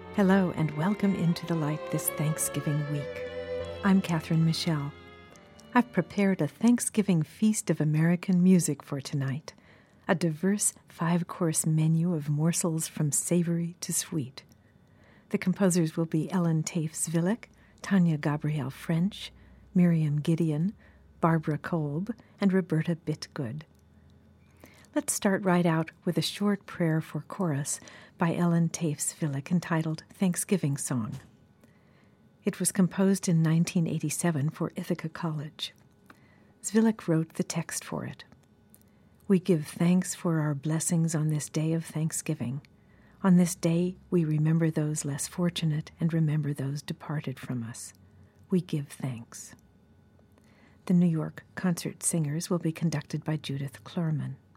Hello and welcome into the light this Thanksgiving week. I'm Catherine Michelle. I've prepared a Thanksgiving feast of American music for tonight, a diverse 5-course menu of morsels from savory to sweet. The composers will be Ellen Taaffe-Zwilich, Tanya Gabrielle French, Miriam Gideon, Barbara Kolb, and Roberta Bitgood. Let's start right out with a short prayer for chorus by Ellen Taaffe-Zwilich entitled Thanksgiving Song. It was composed in 1987 for Ithaca College. Zwilich wrote the text for it. We give thanks for our blessings on this day of Thanksgiving. On this day, we remember those less fortunate and remember those departed from us. We give thanks. The New York Concert Singers will be conducted by Judith Klurman.